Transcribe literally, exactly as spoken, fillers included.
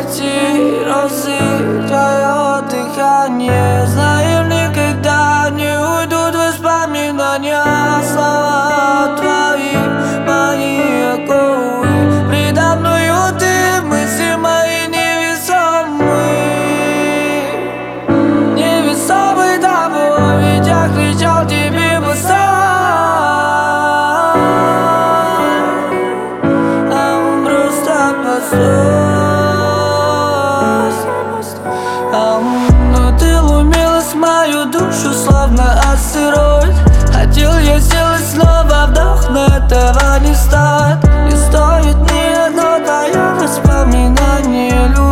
эти розы, твое дыхание. Знаем, никогда не уйдут воспоминания. Слова твои, мои оковы, предо мною ты, мысли мои невесомые. Невесомый тобой, ведь я кричал тебе в уста, а он просто пустой. Но ты ломилась в мою душу, словно астероид. Хотел я сделать снова вдох, но этого не стоит. Не стоит ни одно твое воспоминание.